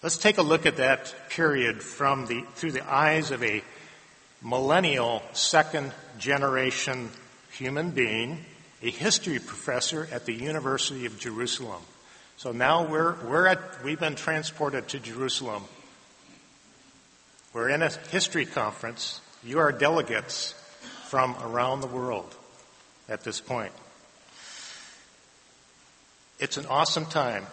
Let's take a look at that period through the eyes of a millennial, second-generation human being, a history professor at the University of Jerusalem. So now we've been transported to Jerusalem. We're in a history conference. You are delegates from around the world at this point. It's an awesome time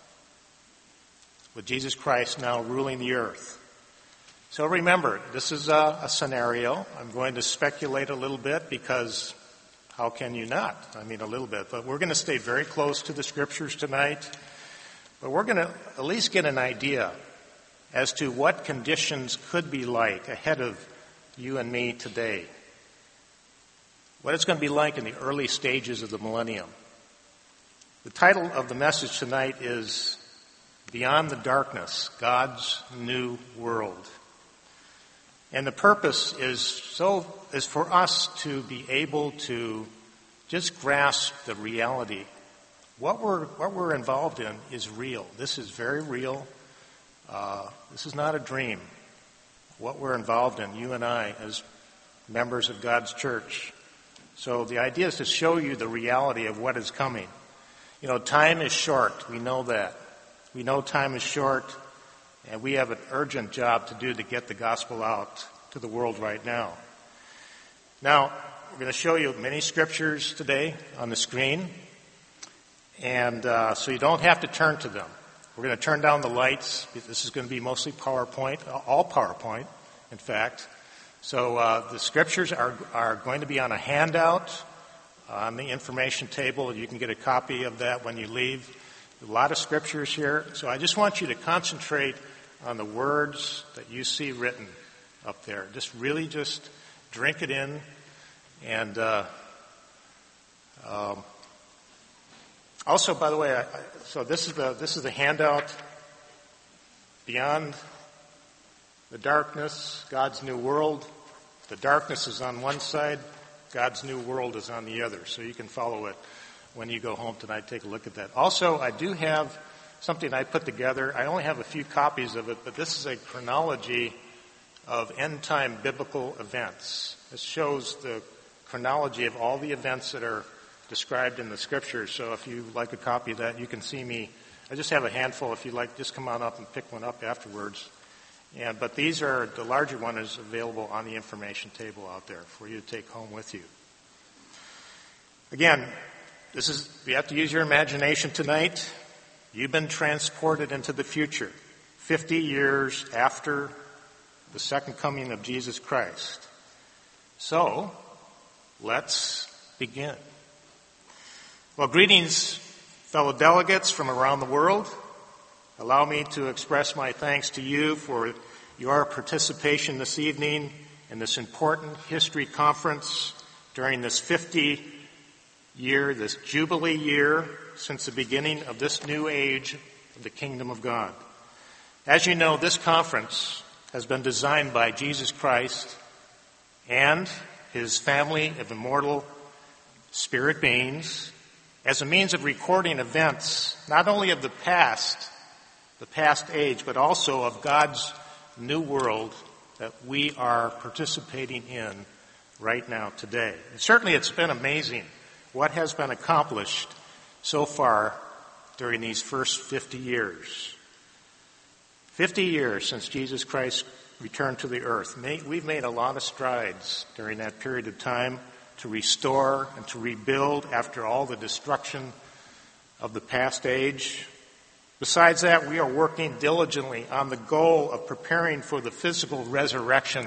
with Jesus Christ now ruling the earth. So remember, this is a scenario. I'm going to speculate a little bit because how can you not? I mean, a little bit. But we're going to stay very close to the scriptures tonight. But we're going to at least get an idea as to what conditions could be like ahead of you and me today. What it's going to be like in the early stages of the millennium. The title of the message tonight is Beyond the Darkness, God's New World. And the purpose is for us to be able to just grasp the reality. What we're involved in is real. This is very real. This is not a dream. What we're involved in, you and I, as members of God's church. So the idea is to show you the reality of what is coming. You know, time is short. We know that. We know time is short, and we have an urgent job to do to get the gospel out to the world right now. Now, we're going to show you many scriptures today on the screen, and so you don't have to turn to them. We're going to turn down the lights. This is going to be mostly PowerPoint, all PowerPoint, in fact. So the scriptures are going to be on a handout on the information table. You can get a copy of that when you leave. A lot of scriptures here. So I just want you to concentrate on the words that you see written up there. Just drink it in. And also, by the way, so this is the handout. Beyond the darkness, God's new world. The darkness is on one side. God's new world is on the other. So you can follow it when you go home tonight. Take a look at that. Also, I do have something I put together. I only have a few copies of it, but this is a chronology of end-time biblical events. This shows the chronology of all the events that are described in the scriptures. So if you like a copy of that, you can see me. I just have a handful. If you like, just come on up and pick one up afterwards. But the larger one is available on the information table out there for you to take home with you. Again, you have to use your imagination tonight. You've been transported into the future, 50 years after the second coming of Jesus Christ. So, let's begin. Well, greetings, fellow delegates from around the world. Allow me to express my thanks to you for your participation this evening in this important history conference during this 50 year, this Jubilee year, since the beginning of this new age of the kingdom of God. As you know, this conference has been designed by Jesus Christ and his family of immortal spirit beings as a means of recording events, not only of the past age, but also of God's new world that we are participating in right now today. And certainly it's been amazing what has been accomplished so far during these first 50 years. 50 years since Jesus Christ returned to the earth. We've made a lot of strides during that period of time to restore and to rebuild after all the destruction of the past age. Besides that, we are working diligently on the goal of preparing for the physical resurrection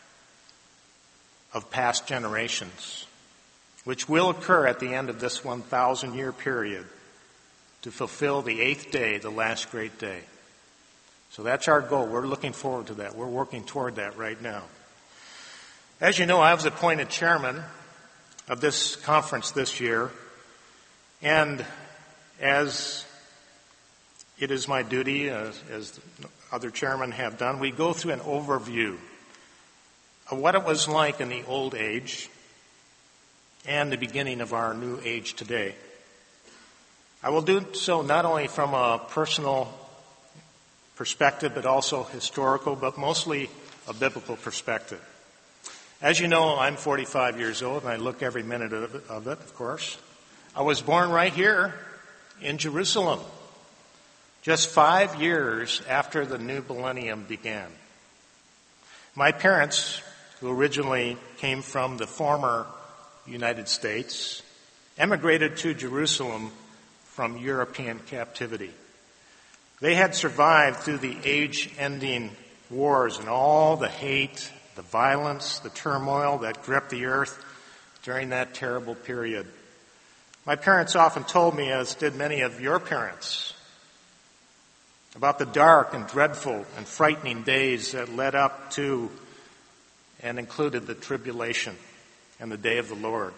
of past generations, which will occur at the end of this 1,000-year period to fulfill the eighth day, the last great day. So that's our goal. We're looking forward to that. We're working toward that right now. As you know, I was appointed chairman of this conference this year, and as it is my duty, as other chairmen have done, we go through an overview of what it was like in the old age and the beginning of our new age today. I will do so not only from a personal perspective, but also historical, but mostly a biblical perspective. As you know, I'm 45 years old, and I look every minute of it, of course. I was born right here in Jerusalem, just 5 years after the new millennium began. My parents, who originally came from the former United States, emigrated to Jerusalem from European captivity. They had survived through the age-ending wars and all the hate, the violence, the turmoil that gripped the earth during that terrible period. My parents often told me, as did many of your parents, about the dark and dreadful and frightening days that led up to and included the tribulation and the day of the Lord.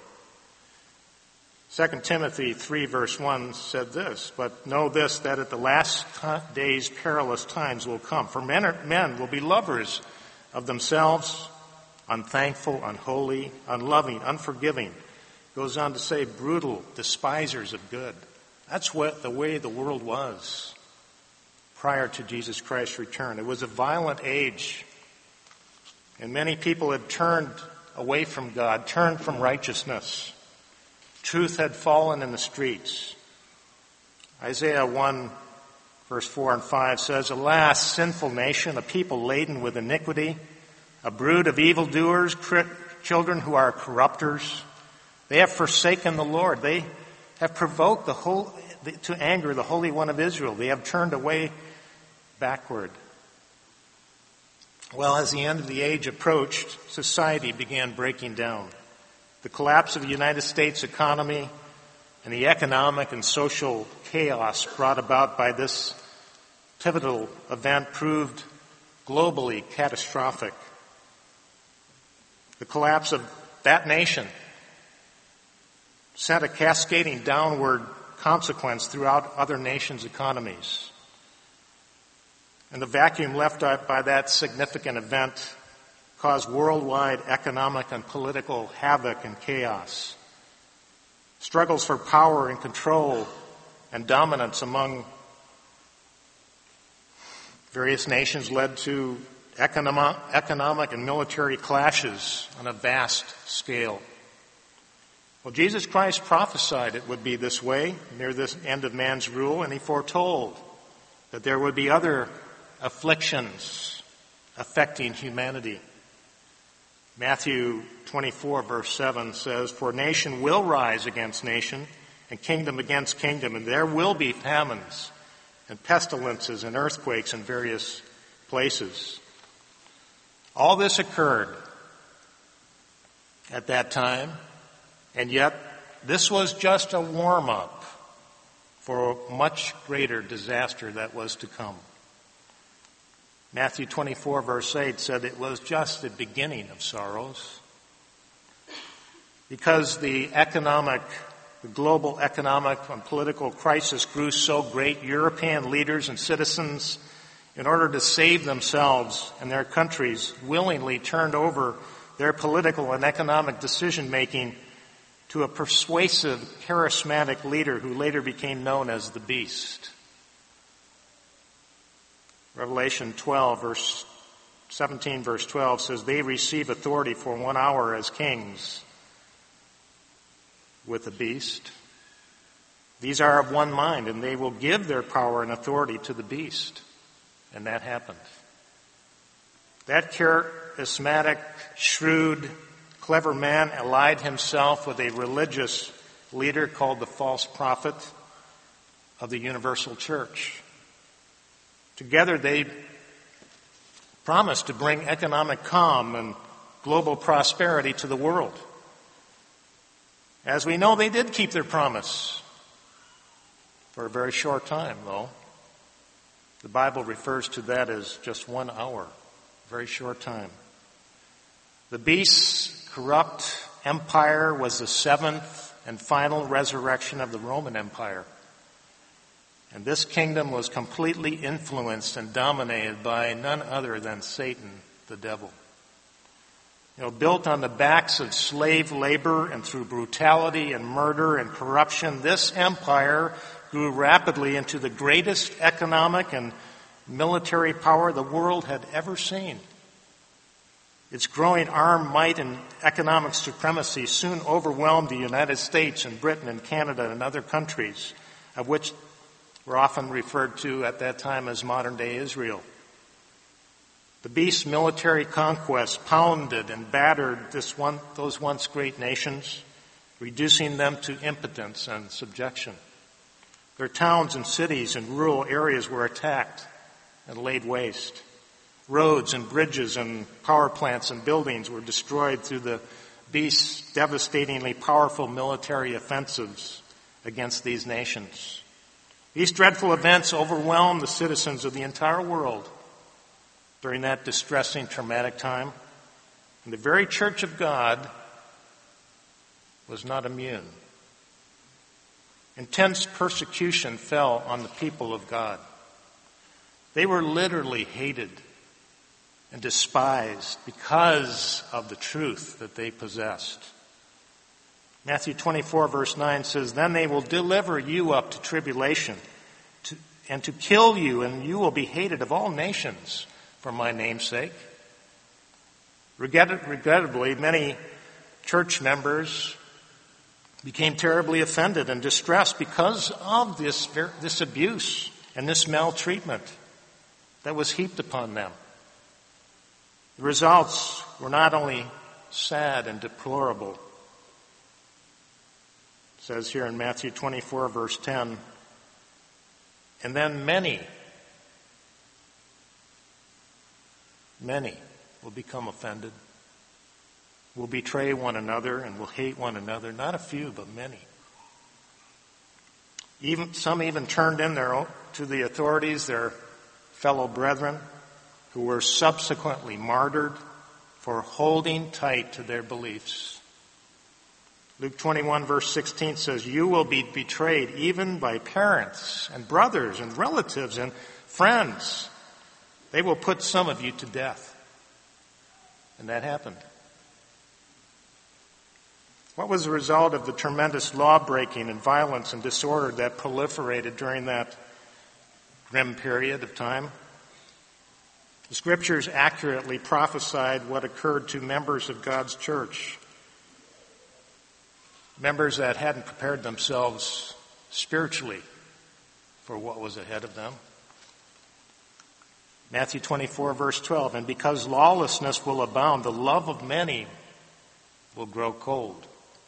2 Timothy 3 verse 1 said this, "But know this, that at the last days perilous times will come. For men will be lovers of themselves, unthankful, unholy, unloving, unforgiving." Goes on to say, brutal, despisers of good. That's what the way the world was prior to Jesus Christ's return. It was a violent age, and many people had turned away from God, turned from righteousness. Truth had fallen in the streets. Isaiah 1 verse 4 and 5 says, "Alas, sinful nation, a people laden with iniquity, a brood of evildoers, children who are corrupters. They have forsaken the Lord. They have provoked to anger the Holy One of Israel. They have turned away backward." Well, as the end of the age approached, society began breaking down. The collapse of the United States economy and the economic and social chaos brought about by this pivotal event proved globally catastrophic. The collapse of that nation sent a cascading downward consequence throughout other nations' economies. And the vacuum left by that significant event caused worldwide economic and political havoc and chaos. Struggles for power and control and dominance among various nations led to economic and military clashes on a vast scale. Well, Jesus Christ prophesied it would be this way near this end of man's rule, and he foretold that there would be other afflictions affecting humanity. Matthew 24 verse 7 says, "For nation will rise against nation, and kingdom against kingdom, and there will be famines and pestilences and earthquakes in various places." All this occurred at that time, and yet this was just a warm-up for a much greater disaster that was to come. Matthew 24 verse 8 said it was just the beginning of sorrows. Because the global economic and political crisis grew so great, European leaders and citizens, in order to save themselves and their countries, willingly turned over their political and economic decision-making to a persuasive, charismatic leader who later became known as the Beast. Revelation 17 verse 12 says, "They receive authority for 1 hour as kings with the beast. These are of one mind, and they will give their power and authority to the beast." And that happened. That charismatic, shrewd, clever man allied himself with a religious leader called the false prophet of the universal church. Together they promised to bring economic calm and global prosperity to the world. As we know, they did keep their promise for a very short time, though. The Bible refers to that as just 1 hour, very short time. The beast's corrupt empire was the seventh and final resurrection of the Roman Empire. And this kingdom was completely influenced and dominated by none other than Satan, the devil. Built on the backs of slave labor and through brutality and murder and corruption, this empire grew rapidly into the greatest economic and military power the world had ever seen. Its growing armed might and economic supremacy soon overwhelmed the United States and Britain and Canada and other countries, of which were often referred to at that time as modern-day Israel. The beast's military conquest pounded and battered those once great nations, reducing them to impotence and subjection. Their towns and cities and rural areas were attacked and laid waste. Roads and bridges and power plants and buildings were destroyed through the beast's devastatingly powerful military offensives against these nations. These dreadful events overwhelmed the citizens of the entire world during that distressing, traumatic time. And the very Church of God was not immune. Intense persecution fell on the people of God. They were literally hated and despised because of the truth that they possessed. Matthew 24, verse 9 says, "Then they will deliver you up to tribulation and to kill you, and you will be hated of all nations for my name's sake." Regrettably, many church members became terribly offended and distressed because of this abuse and this maltreatment that was heaped upon them. The results were not only sad and deplorable. It says here in Matthew 24, verse 10, "And then many will become offended, will betray one another, and will hate one another." Not a few, but many. Some even turned in to the authorities, their fellow brethren, who were subsequently martyred for holding tight to their beliefs. Luke 21, verse 16 says, "You will be betrayed even by parents and brothers and relatives and friends. They will put some of you to death." And that happened. What was the result of the tremendous law-breaking and violence and disorder that proliferated during that grim period of time? The Scriptures accurately prophesied what occurred to members of God's church, members that hadn't prepared themselves spiritually for what was ahead of them. Matthew 24, verse 12, "And because lawlessness will abound, the love of many will grow cold."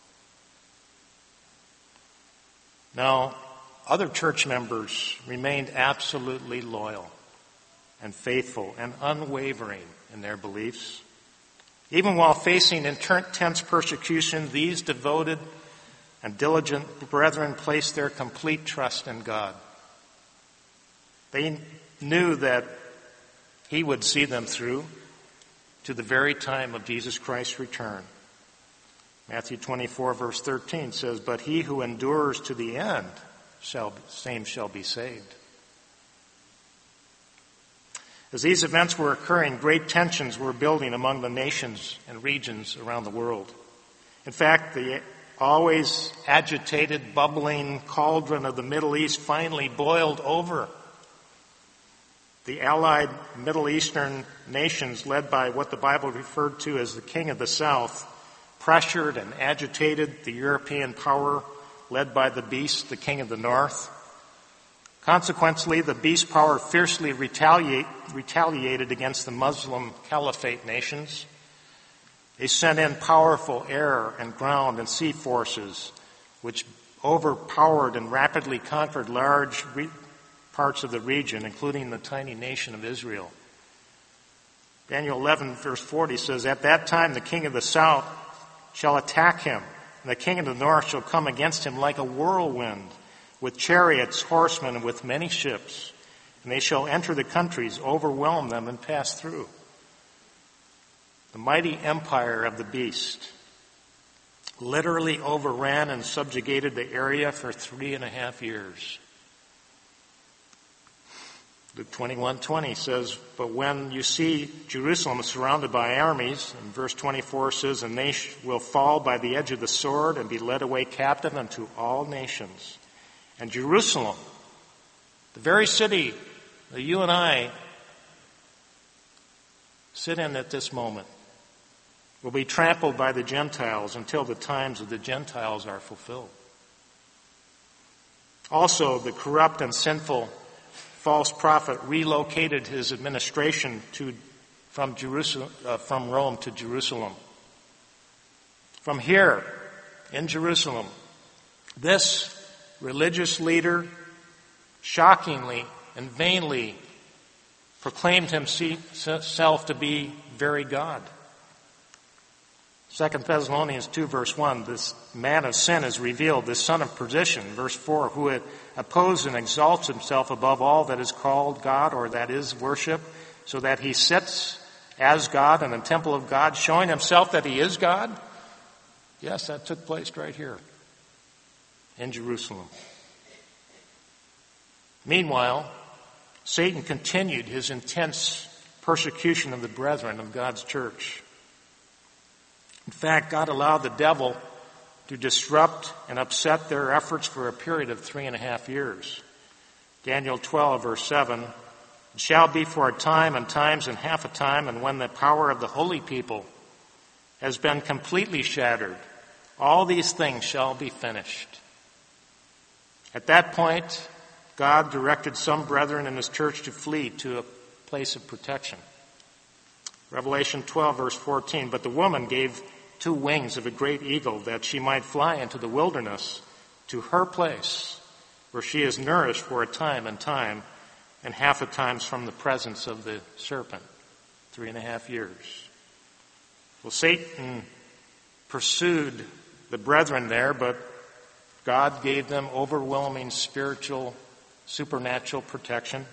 Now, other church members remained absolutely loyal and faithful and unwavering in their beliefs. Even while facing intense persecution, these devoted and diligent brethren placed their complete trust in God. They knew that He would see them through to the very time of Jesus Christ's return. Matthew 24, verse 13 says, "But he who endures to the end, shall be saved." As these events were occurring, great tensions were building among the nations and regions around the world. In fact, the always agitated, bubbling cauldron of the Middle East finally boiled over. The allied Middle Eastern nations, led by what the Bible referred to as the King of the South, pressured and agitated the European power led by the beast, the King of the North. Consequently, the beast power fiercely retaliated against the Muslim caliphate nations. They sent in powerful air and ground and sea forces, which overpowered and rapidly conquered large parts of the region, including the tiny nation of Israel. Daniel 11, verse 40 says, "At that time the king of the south shall attack him, and the king of the north shall come against him like a whirlwind, with chariots, horsemen, and with many ships. And they shall enter the countries, overwhelm them, and pass through." The mighty empire of the beast literally overran and subjugated the area for 3.5 years. Luke 21:20 says, "But when you see Jerusalem surrounded by armies," and verse 24 says, "and they will fall by the edge of the sword and be led away captive unto all nations. And Jerusalem, the very city that you and I sit in at this moment will be trampled by the Gentiles until the times of the Gentiles are fulfilled. Also, the corrupt and sinful false prophet relocated his administration from Rome to Jerusalem. From here, in Jerusalem, this religious leader shockingly and vainly proclaimed himself to be very God. 2 Thessalonians 2, verse 1, this man of sin is revealed, this son of perdition. Verse 4, who opposes and exalts himself above all that is called God or that is worship, so that he sits as God in the temple of God, showing himself that he is God. Yes, that took place right here in Jerusalem. Meanwhile, Satan continued his intense persecution of the brethren of God's church. In fact, God allowed the devil to disrupt and upset their efforts for a period of 3.5 years. Daniel 12, verse 7, it shall be for a time and times and half a time, and when the power of the holy people has been completely shattered, all these things shall be finished. At that point, God directed some brethren in his church to flee to a place of protection. Revelation 12, verse 14, but the woman gave 2 wings of a great eagle that she might fly into the wilderness to her place where she is nourished for a time and half a times from the presence of the serpent. 3.5 years. Well, Satan pursued the brethren there, but God gave them overwhelming spiritual, supernatural protection.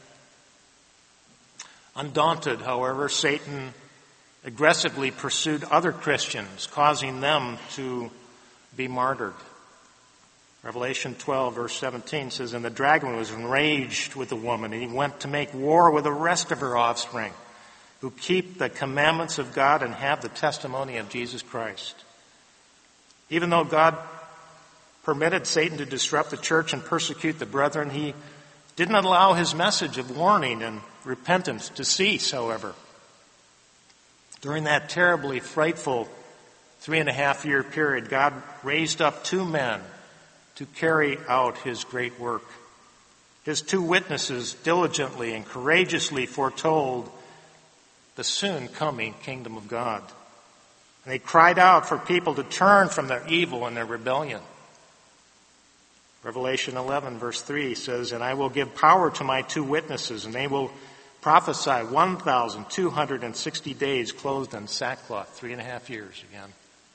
Undaunted, however, Satan aggressively pursued other Christians, causing them to be martyred. Revelation 12, verse 17 says, and the dragon was enraged with the woman, and he went to make war with the rest of her offspring, who keep the commandments of God and have the testimony of Jesus Christ. Even though God permitted Satan to disrupt the church and persecute the brethren, he didn't allow his message of warning and repentance to cease, however. During that terribly frightful 3.5 year period, God raised up 2 men to carry out his great work. His 2 witnesses diligently and courageously foretold the soon coming kingdom of God. And they cried out for people to turn from their evil and their rebellion. Revelation 11, verse 3 says, and I will give power to my 2 witnesses, and they will prophesy 1,260 days clothed in sackcloth. 3.5 years again.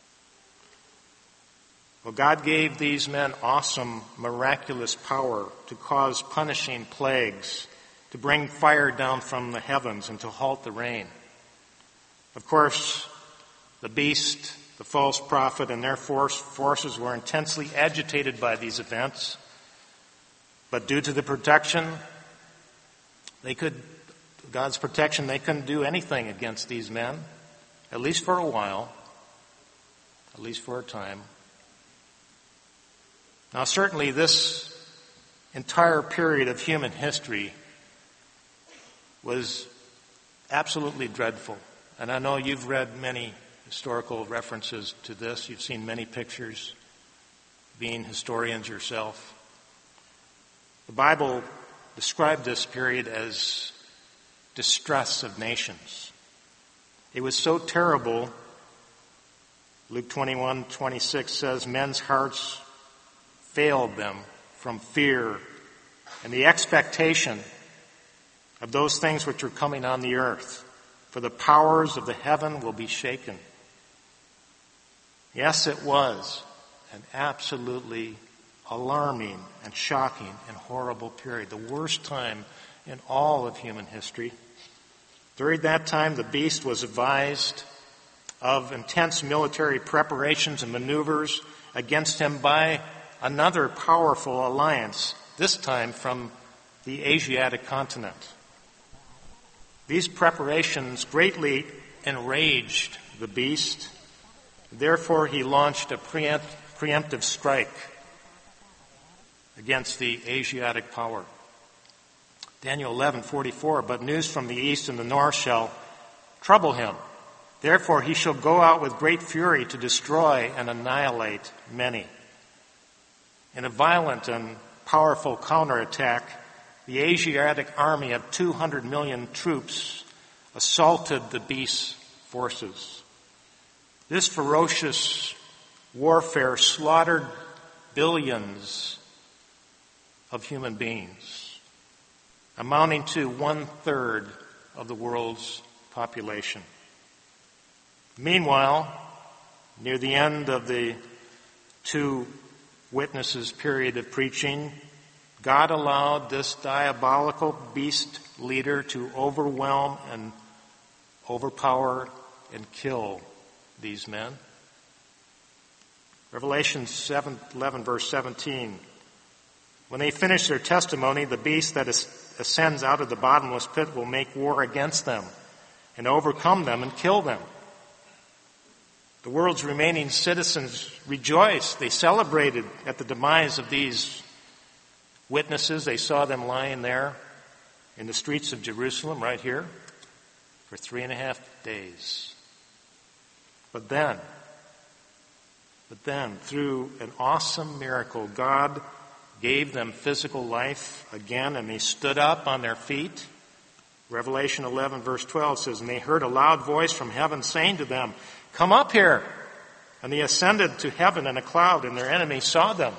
Well, God gave these men awesome, miraculous power to cause punishing plagues, to bring fire down from the heavens, and to halt the rain. Of course, the beast, the false prophet, and their forces were intensely agitated by these events. But due to the protection, God's protection, they couldn't do anything against these men, at least for a while, at least for a time. Now, certainly this entire period of human history was absolutely dreadful. And I know you've read many historical references to this. You've seen many pictures, being historians yourself. The Bible described this period as distress of nations. It was so terrible, Luke 21:26 says, men's hearts failed them from fear and the expectation of those things which are coming on the earth, for the powers of the heaven will be shaken. Yes, it was an absolutely alarming and shocking and horrible period, the worst time in all of human history. During that time, the beast was advised of intense military preparations and maneuvers against him by another powerful alliance, this time from the Asiatic continent. These preparations greatly enraged the beast. Therefore, he launched a preemptive strike against the Asiatic power. Daniel 11:44, but news from the east and the north shall trouble him. Therefore he shall go out with great fury to destroy and annihilate many. In a violent and powerful counterattack, the Asiatic army of 200 million troops assaulted the beast's forces. This ferocious warfare slaughtered billions of human beings, amounting to 1/3 of the world's population. Meanwhile, near the end of the two witnesses' period of preaching, God allowed this diabolical beast leader to overwhelm and overpower and kill these men. Revelation 11, verse 17. When they finish their testimony, the beast that ascends out of the bottomless pit will make war against them and overcome them and kill them. The world's remaining citizens rejoiced. They celebrated at the demise of these witnesses. They saw them lying there in the streets of Jerusalem, right here, for 3.5 days. But then, through an awesome miracle, God gave them physical life again, and they stood up on their feet. Revelation 11, verse 12 says, and they heard a loud voice from heaven saying to them, come up here. And they ascended to heaven in a cloud, and their enemies saw them.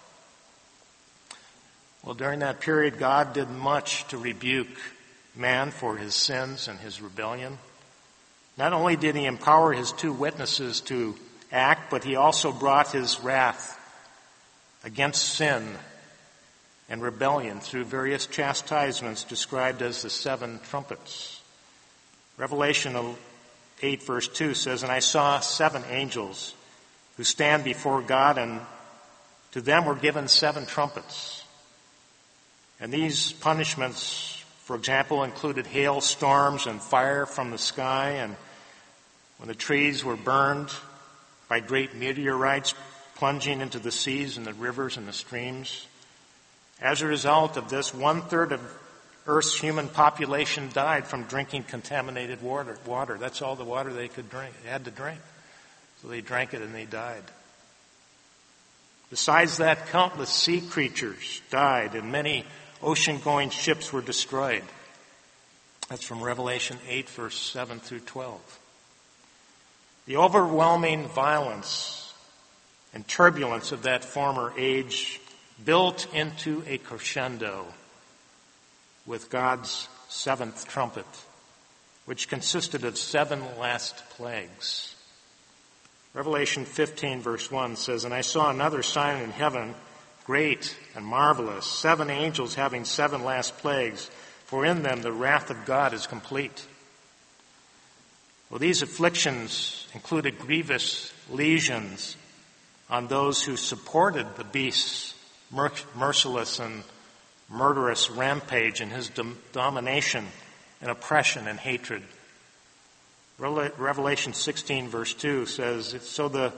Well, during that period, God did much to rebuke man for his sins and his rebellion. Not only did he empower his two witnesses to act, but he also brought his wrath against sin and rebellion through various chastisements described as the 7 trumpets. Revelation 8 verse 2 says, and I saw 7 angels who stand before God, and to them were given 7 trumpets. And these punishments, for example, included hailstorms and fire from the sky, and when the trees were burned by great meteorites plunging into the seas and the rivers and the streams. As a result of this, 1/3 of Earth's human population died from drinking contaminated water. That's all the water they could drink. They had to drink. So they drank it and they died. Besides that, countless sea creatures died and many ocean-going ships were destroyed. That's from Revelation 8, verse 7 through 12. The overwhelming violence and turbulence of that former age built into a crescendo with God's 7th trumpet, which consisted of 7 last plagues. Revelation 15 verse 1 says, and I saw another sign in heaven, great and marvelous, 7 angels having 7 last plagues, for in them the wrath of God is complete. Well, these afflictions included grievous lesions on those who supported the beast's merciless and murderous rampage and his domination and oppression and hatred. Revelation 16 verse 2 says, so the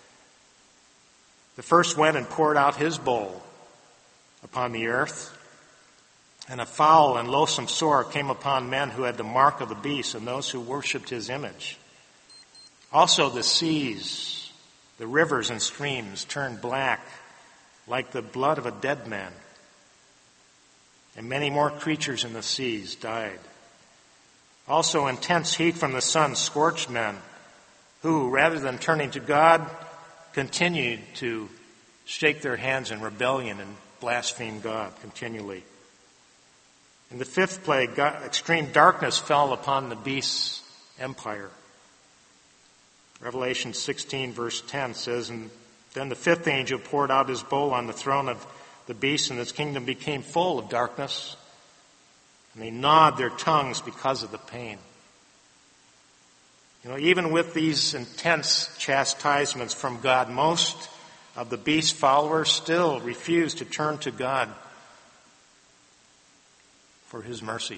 first went and poured out his bowl upon the earth, and a foul and loathsome sore came upon men who had the mark of the beast and those who worshipped his image. Also the seas, the rivers and streams turned black like the blood of a dead man. And many more creatures in the seas died. Also intense heat from the sun scorched men who, rather than turning to God, continued to shake their hands in rebellion and blaspheme God continually. In the 5th plague, extreme darkness fell upon the beast's empire. Revelation 16 verse 10 says, and then the 5th angel poured out his bowl on the throne of the beast, and his kingdom became full of darkness, and they gnawed their tongues because of the pain. You know, even with these intense chastisements from God, most of the beast's followers still refused to turn to God for his mercy.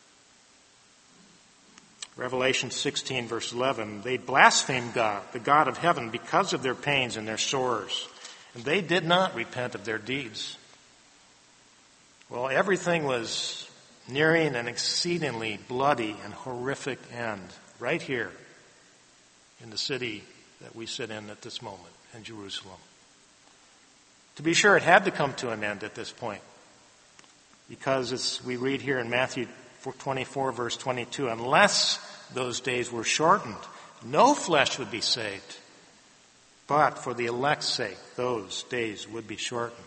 Revelation 16 verse 11, they blasphemed God, the God of heaven, because of their pains and their sores. And they did not repent of their deeds. Well, everything was nearing an exceedingly bloody and horrific end right here in the city that we sit in at this moment, in Jerusalem. To be sure, it had to come to an end at this point, because as we read here in Matthew 24, verse 22, unless those days were shortened, no flesh would be saved. But for the elect's sake, those days would be shortened.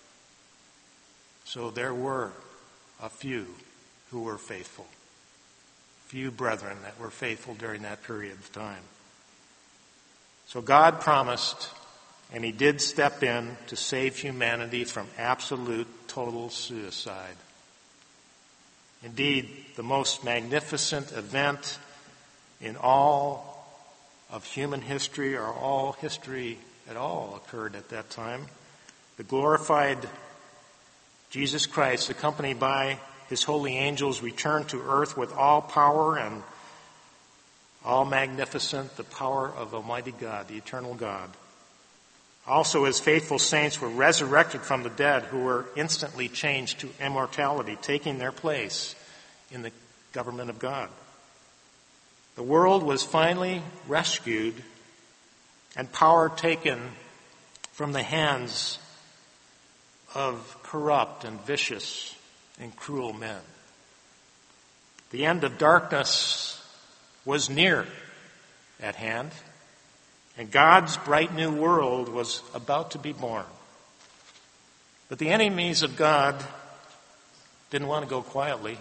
So there were a few who were faithful. Few brethren that were faithful during that period of time. So God promised, and he did step in to save humanity from absolute, total suicide. Indeed, the most magnificent event in all of human history, or all history at all, occurred at that time. The glorified Jesus Christ, accompanied by his holy angels, returned to earth with all power and all magnificent, the power of Almighty God, the eternal God. Also, his faithful saints were resurrected from the dead, who were instantly changed to immortality, taking their place in the government of God. The world was finally rescued and power taken from the hands of corrupt and vicious and cruel men. The end of darkness was near at hand, and God's bright new world was about to be born. But the enemies of God didn't want to go quietly.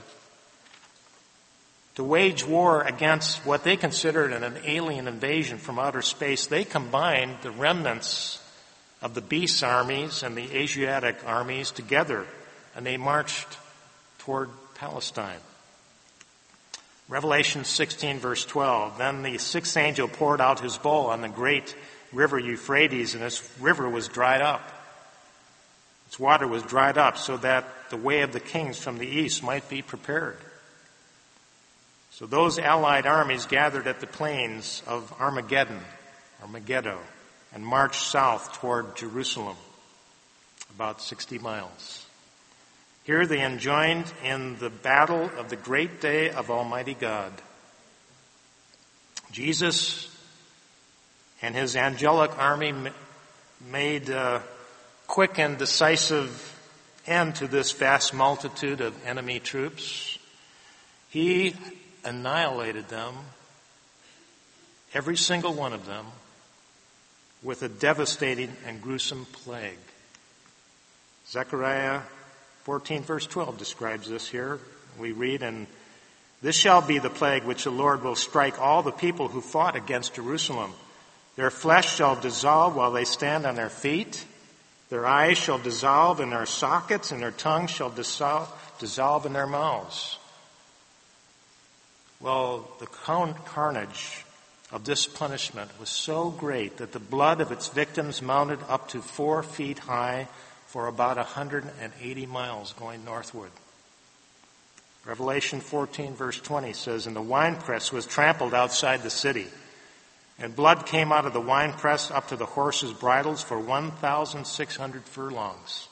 To wage war against what they considered an alien invasion from outer space, they combined the remnants of the beast armies and the Asiatic armies together, and they marched toward Palestine. Revelation 16, verse 12, then the sixth angel poured out his bowl on the great river Euphrates, and this river was dried up. Its water was dried up so that the way of the kings from the east might be prepared. So those allied armies gathered at the plains of Armageddon, or Megiddo, and marched south toward Jerusalem, about 60 miles. Here they enjoined in the battle of the great day of Almighty God. Jesus and his angelic army made a quick and decisive end to this vast multitude of enemy troops. He annihilated them, every single one of them, with a devastating and gruesome plague. Zechariah 14 verse 12 describes this here. We read, and this shall be the plague which the Lord will strike all the people who fought against Jerusalem. Their flesh shall dissolve while they stand on their feet. Their eyes shall dissolve in their sockets, and their tongues shall dissolve in their mouths. Well, the carnage of this punishment was so great that the blood of its victims mounted up to 4 feet high for about 180 miles going northward. Revelation 14 verse 20 says, and the winepress was trampled outside the city, and blood came out of the winepress up to the horses' bridles for 1,600 furlongs.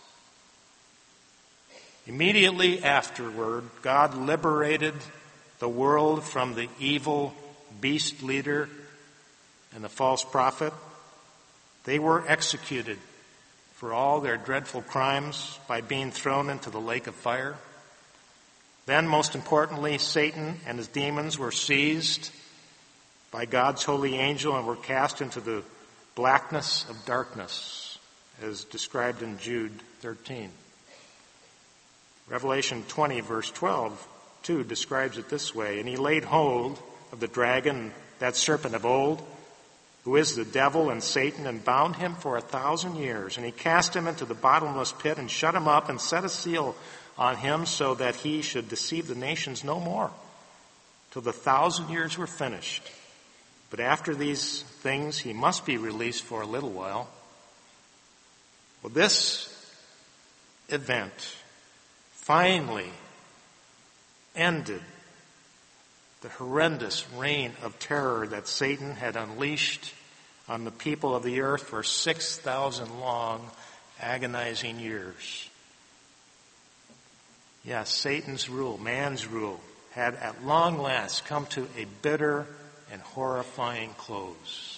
Immediately afterward, God liberated the world from the evil beast leader and the false prophet. They were executed for all their dreadful crimes by being thrown into the lake of fire. Then, most importantly, Satan and his demons were seized by God's holy angel and were cast into the blackness of darkness, as described in Jude 13. Revelation 20, verse 12, too, describes it this way, and he laid hold of the dragon, that serpent of old, who is the devil and Satan, and bound him for 1,000 years. And he cast him into the bottomless pit and shut him up and set a seal on him so that he should deceive the nations no more till the 1,000 years were finished. But after these things, he must be released for a little while. Well, this event finally ended the horrendous reign of terror that Satan had unleashed on the people of the earth for 6,000 long, agonizing years. Yes, Satan's rule, man's rule, had at long last come to a bitter and horrifying close.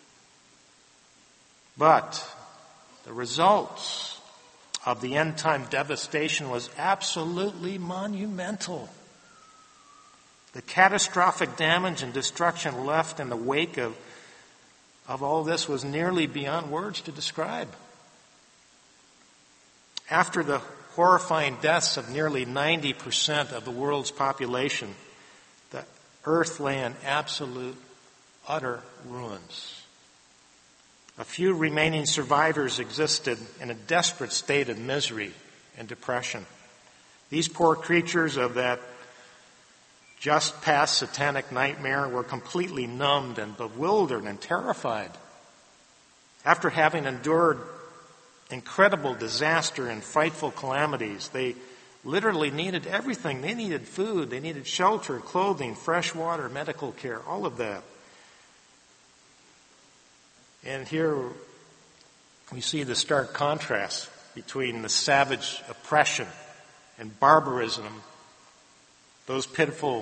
But the results of the end-time devastation was absolutely monumental. The catastrophic damage and destruction left in the wake of all this was nearly beyond words to describe. After the horrifying deaths of nearly 90% of the world's population, the earth lay in absolute, utter ruins. A few remaining survivors existed in a desperate state of misery and depression. These poor creatures of that just past satanic nightmare were completely numbed and bewildered and terrified. After having endured incredible disaster and frightful calamities, they literally needed everything. They needed food, they needed shelter, clothing, fresh water, medical care, all of that. And here we see the stark contrast between the savage oppression and barbarism those pitiful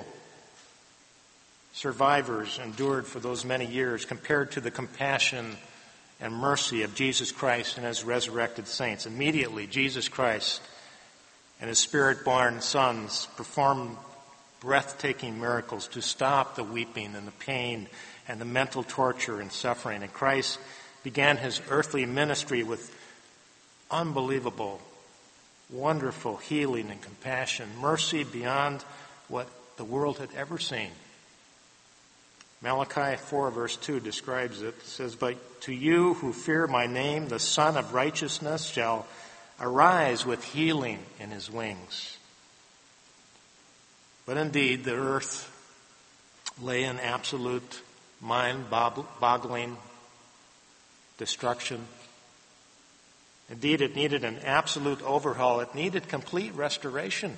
survivors endured for those many years compared to the compassion and mercy of Jesus Christ and his resurrected saints. Immediately, Jesus Christ and his Spirit-born sons performed breathtaking miracles to stop the weeping and the pain and the mental torture and suffering. And Christ began his earthly ministry with unbelievable, wonderful healing and compassion, mercy beyond what the world had ever seen. Malachi 4 verse 2 describes it. It says, "But to you who fear my name, the Son of Righteousness shall arise with healing in his wings." But indeed, the earth lay in absolute mind-boggling destruction. Indeed, it needed an absolute overhaul. It needed complete restoration.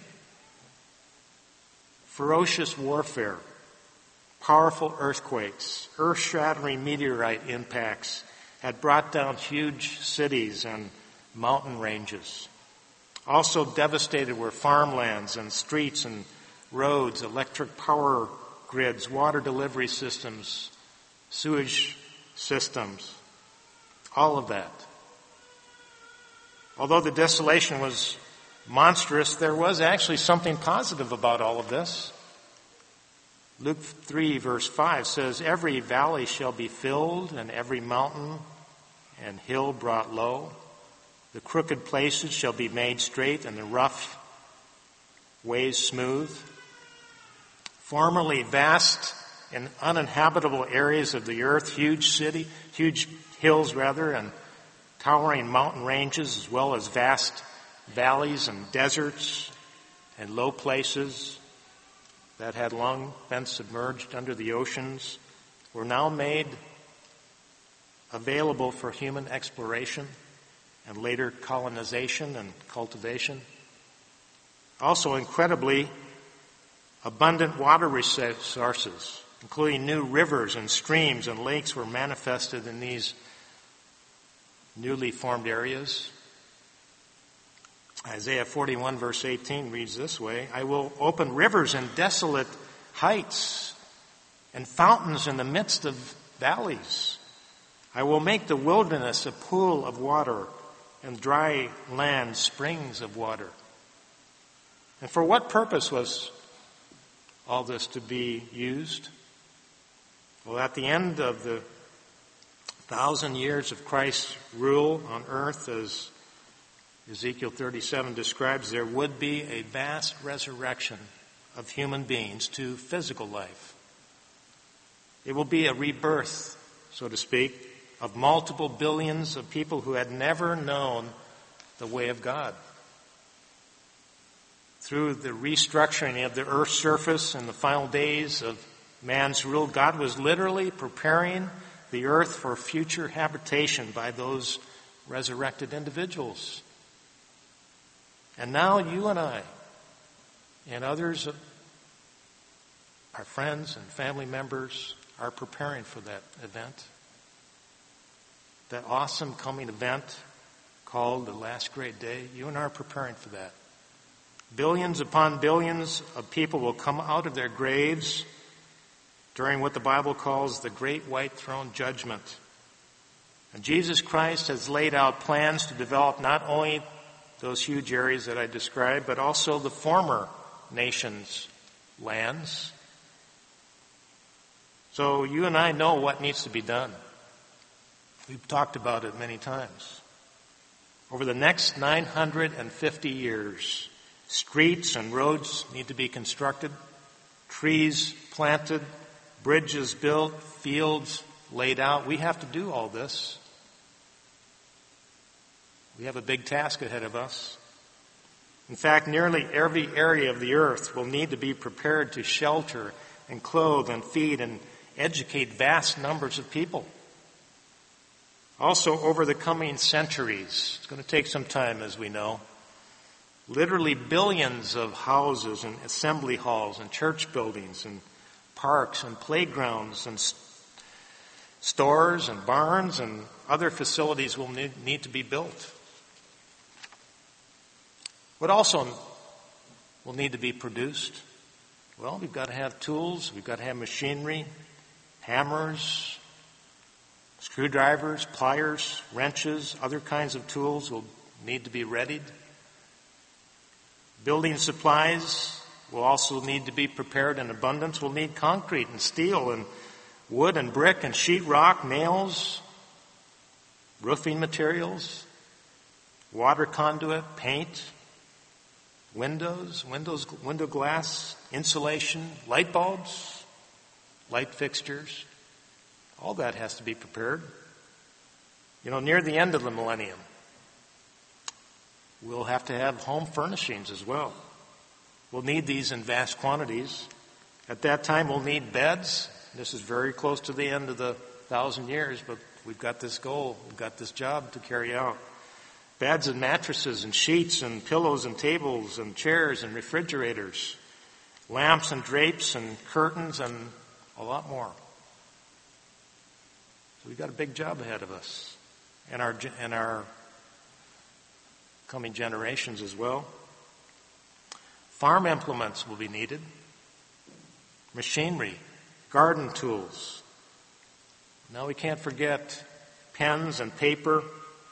Ferocious warfare, powerful earthquakes, earth-shattering meteorite impacts had brought down huge cities and mountain ranges. Also devastated were farmlands and streets and roads, electric power grids, water delivery systems, sewage systems, all of that. Although the desolation was monstrous, there was actually something positive about all of this. Luke 3 verse 5 says, "Every valley shall be filled, and every mountain and hill brought low. The crooked places shall be made straight, and the rough ways smooth." Formerly vast and uninhabitable areas of the earth, huge hills and towering mountain ranges, as well as vast valleys and deserts and low places that had long been submerged under the oceans, were now made available for human exploration and later colonization and cultivation. Also, incredibly abundant water resources, including new rivers and streams and lakes, were manifested in these newly formed areas. Isaiah 41 verse 18 reads this way, "I will open rivers in desolate heights and fountains in the midst of valleys. I will make the wilderness a pool of water and dry land springs of water." And for what purpose was all this to be used? Well, at the end of the 1,000 years of Christ's rule on earth, as Ezekiel 37 describes, there would be a vast resurrection of human beings to physical life. It will be a rebirth, so to speak, of multiple billions of people who had never known the way of God. Through the restructuring of the earth's surface in the final days of man's rule, God was literally preparing the earth for future habitation by those resurrected individuals. And now you and I and others, our friends and family members, are preparing for that event. That awesome coming event called the last great day. You and I are preparing for that. Billions upon billions of people will come out of their graves during what the Bible calls the Great White Throne Judgment. And Jesus Christ has laid out plans to develop not only those huge areas that I described, but also the former nations' lands. So you and I know what needs to be done. We've talked about it many times. Over the next 950 years, streets and roads need to be constructed, trees planted, bridges built, fields laid out. We have to do all this. We have a big task ahead of us. In fact, nearly every area of the earth will need to be prepared to shelter and clothe and feed and educate vast numbers of people. Also, over the coming centuries, it's going to take some time, as we know, literally billions of houses and assembly halls and church buildings and parks and playgrounds and stores and barns and other facilities will need to be built. What also will need to be produced? Well, we've got to have tools, we've got to have machinery, hammers, screwdrivers, pliers, wrenches, other kinds of tools will need to be readied. Building supplies will also need to be prepared in abundance. We'll need concrete and steel and wood and brick and sheetrock, nails, roofing materials, water conduit, paint, window glass, insulation, light bulbs, light fixtures. All that has to be prepared. Near the end of the millennium, we'll have to have home furnishings as well. We'll need these in vast quantities. At that time, we'll need beds. This is very close to the end of the 1,000 years, but we've got this goal. We've got this job to carry out. Beds and mattresses and sheets and pillows and tables and chairs and refrigerators, lamps and drapes and curtains and a lot more. So we've got a big job ahead of us and our coming generations as well. Farm implements will be needed, machinery, garden tools. Now we can't forget pens and paper,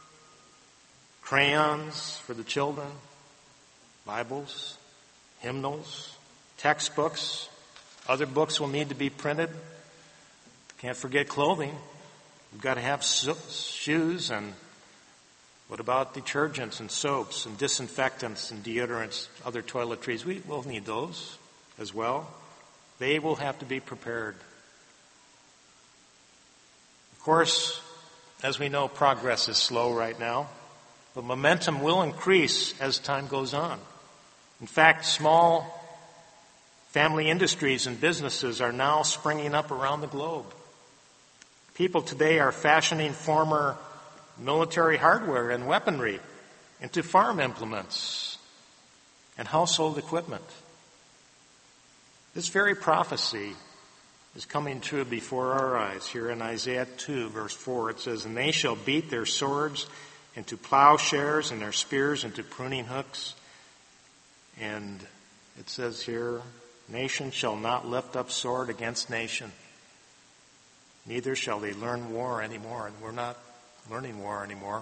crayons for the children, Bibles, hymnals, textbooks. Other books will need to be printed. Can't forget clothing. We've got to have shoes, and what about detergents and soaps and disinfectants and deodorants, other toiletries? We will need those as well. They will have to be prepared. Of course, as we know, progress is slow right now, but momentum will increase as time goes on. In fact, small family industries and businesses are now springing up around the globe. People today are fashioning former military hardware and weaponry into farm implements and household equipment. This very prophecy is coming true before our eyes. Here in Isaiah 2, verse 4, it says, "And they shall beat their swords into plowshares and their spears into pruning hooks." And it says here, "Nation shall not lift up sword against nation. Neither shall they learn war anymore." And we're not learning war anymore.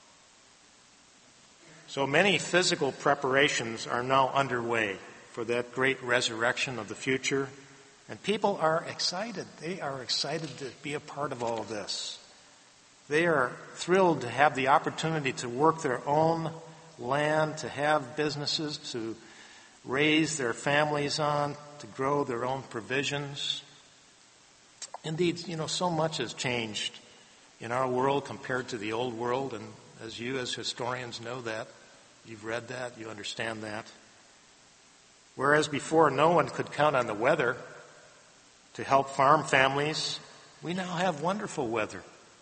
So many physical preparations are now underway for that great resurrection of the future. And people are excited. They are excited to be a part of all of this. They are thrilled to have the opportunity to work their own land, to have businesses to raise their families on, to grow their own provisions. Indeed, so much has changed in our world compared to the old world, and as you as historians know that, you've read that, you understand that. Whereas before no one could count on the weather to help farm families, we now have wonderful weather.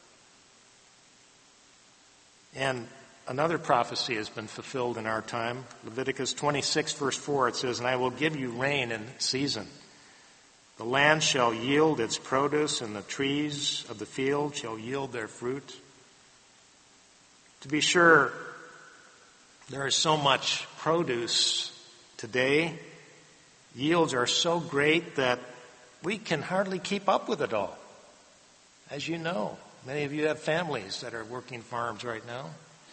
And another prophecy has been fulfilled in our time. Leviticus 26, verse 4, it says, "And I will give you rain in season. The land shall yield its produce, and the trees of the field shall yield their fruit." To be sure, there is so much produce today, yields are so great that we can hardly keep up with it all. As you know, many of you have families that are working farms right now.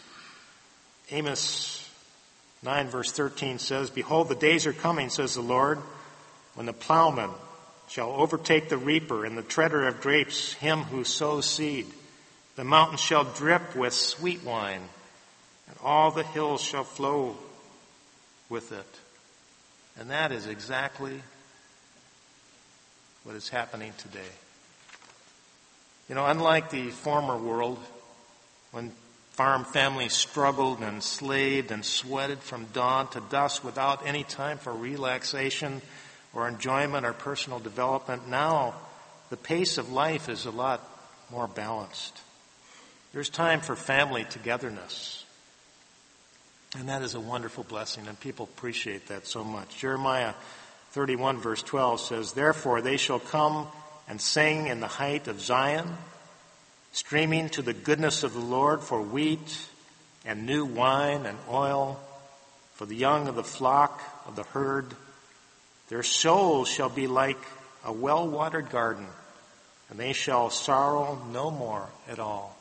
Amos 9 verse 13 says, "Behold, the days are coming, says the Lord, when the plowman shall overtake the reaper and the treader of grapes, him who sows seed. The mountains shall drip with sweet wine, and all the hills shall flow with it." And that is exactly what is happening today. You know, unlike the former world, when farm families struggled and slaved and sweated from dawn to dusk without any time for relaxation or enjoyment or personal development, now the pace of life is a lot more balanced. There's time for family togetherness. And that is a wonderful blessing, and people appreciate that so much. Jeremiah 31 verse 12 says, "Therefore they shall come and sing in the height of Zion, streaming to the goodness of the Lord for wheat and new wine and oil, for the young of the flock of the herd. Their souls shall be like a well-watered garden, and they shall sorrow no more at all."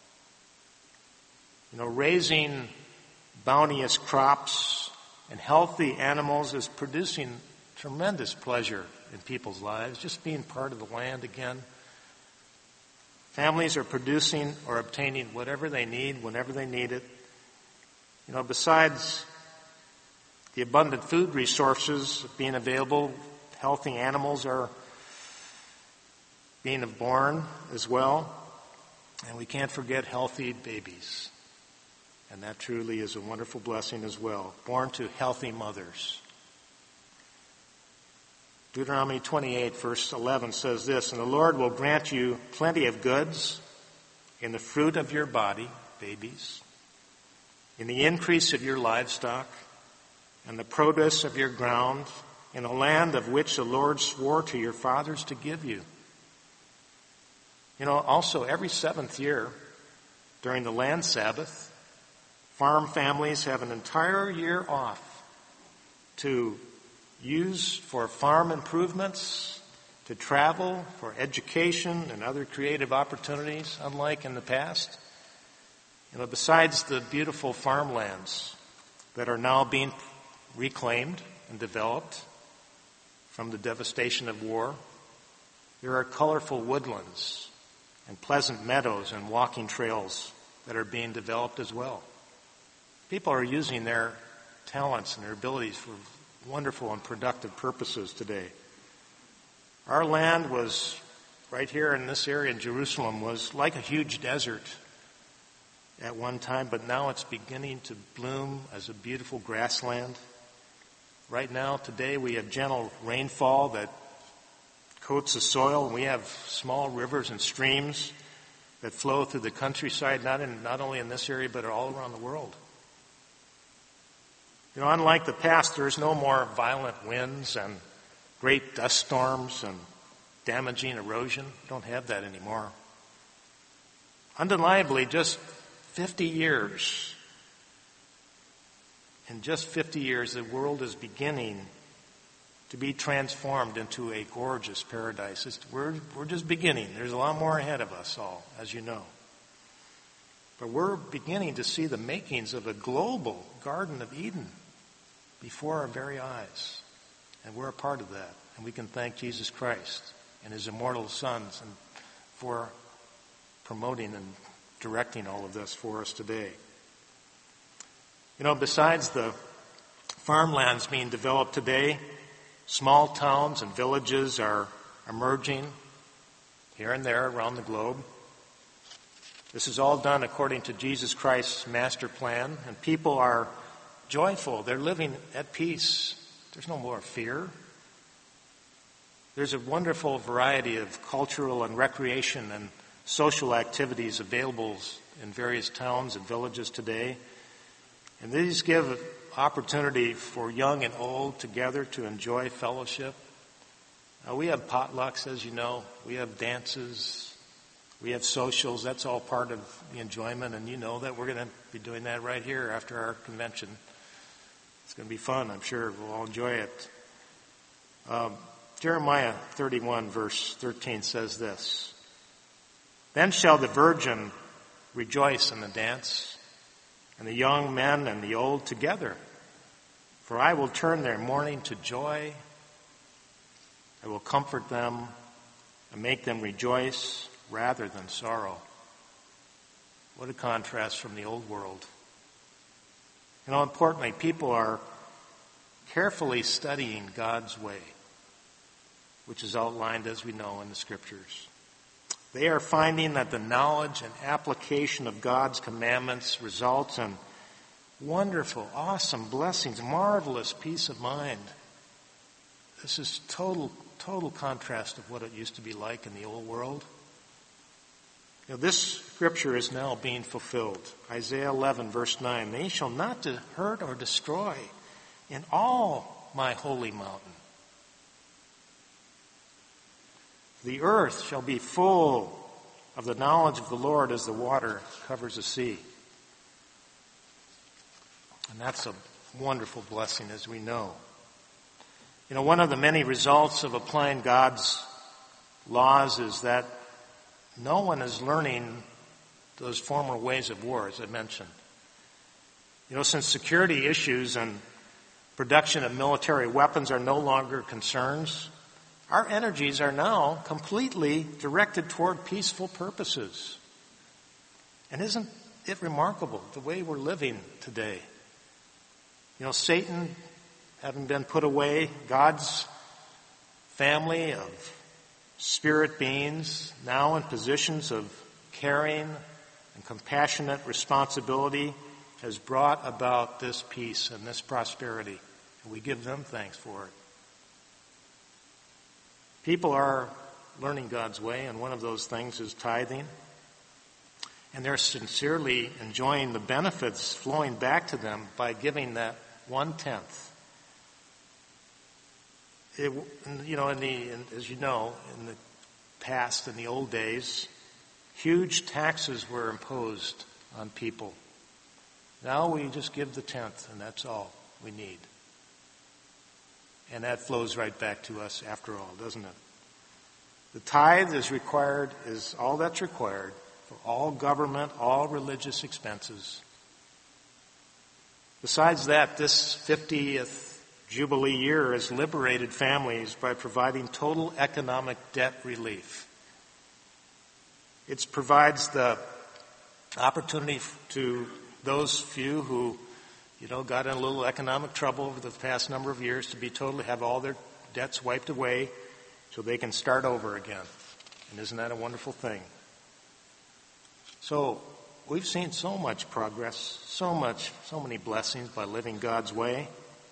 You know, raising bounteous crops and healthy animals is producing tremendous pleasure in people's lives, just being part of the land again. Families are producing or obtaining whatever they need, whenever they need it. You know, besides the abundant food resources being available, healthy animals are being born as well. And we can't forget healthy babies. And that truly is a wonderful blessing as well. Born to healthy mothers. Deuteronomy 28 verse 11 says this, "And the Lord will grant you plenty of goods in the fruit of your body," babies, "in the increase of your livestock, and the produce of your ground, in a land of which the Lord swore to your fathers to give you." You know, also every seventh year during the land Sabbath, farm families have an entire year off to use for farm improvements, to travel, for education and other creative opportunities, unlike in the past. You know, besides the beautiful farmlands that are now being reclaimed and developed from the devastation of war, there are colorful woodlands and pleasant meadows and walking trails that are being developed as well. People are using their talents and their abilities for wonderful and productive purposes today. Our land was, right here in this area in Jerusalem, was like a huge desert at one time, but now it's beginning to bloom as a beautiful grassland. Right now, today, we have gentle rainfall that coats the soil, and we have small rivers and streams that flow through the countryside, not only in this area, but all around the world. You know, unlike the past, there's no more violent winds and great dust storms and damaging erosion. We don't have that anymore. Undeniably, just 50 years, in just 50 years, the world is beginning to be transformed into a gorgeous paradise. We're just beginning. There's a lot more ahead of us all, as you know. But we're beginning to see the makings of a global Garden of Eden before our very eyes. And we're a part of that. And we can thank Jesus Christ and his immortal sons and for promoting and directing all of this for us today. You know, besides the farmlands being developed today, small towns and villages are emerging here and there around the globe. This is all done according to Jesus Christ's master plan, and people are joyful. They're living at peace. There's no more fear. There's a wonderful variety of cultural and recreation and social activities available in various towns and villages today. And these give opportunity for young and old together to enjoy fellowship. We have potlucks, as you know. We have dances. We have socials. That's all part of the enjoyment. And you know that we're going to be doing that right here after our convention. It's going to be fun, I'm sure. We'll all enjoy it. Jeremiah 31, verse 13 says this, "Then shall the virgin rejoice in the dance, and the young men and the old together. For I will turn their mourning to joy. I will comfort them and make them rejoice rather than sorrow." What a contrast from the old world. Importantly, people are carefully studying God's way, which is outlined, as we know, in the Scriptures. They are finding that the knowledge and application of God's commandments results in wonderful, awesome blessings, marvelous peace of mind. This is total contrast of what it used to be like in the old world. This scripture is now being fulfilled. Isaiah 11, verse 9, "They shall not hurt or destroy in all my holy mountain. The earth shall be full of the knowledge of the Lord as the water covers the sea." And that's a wonderful blessing, as we know. One of the many results of applying God's laws is that no one is learning those former ways of war, as I mentioned. Since security issues and production of military weapons are no longer concerns, our energies are now completely directed toward peaceful purposes. And isn't it remarkable the way we're living today? Satan, having been put away, God's family of spirit beings now in positions of caring and compassionate responsibility has brought about this peace and this prosperity. And we give them thanks for it. People are learning God's way, and one of those things is tithing. And they're sincerely enjoying the benefits flowing back to them by giving that 1/10. As you know, in the past, in the old days, huge taxes were imposed on people. Now we just give the 1/10, and that's all we need. And that flows right back to us after all, doesn't it? The tithe is all that's required for all government, all religious expenses. Besides that, this 50th Jubilee year has liberated families by providing total economic debt relief. It provides the opportunity to those few who, got in a little economic trouble over the past number of years to have all their debts wiped away so they can start over again. And isn't that a wonderful thing? So we've seen so much progress, so many blessings by living God's way.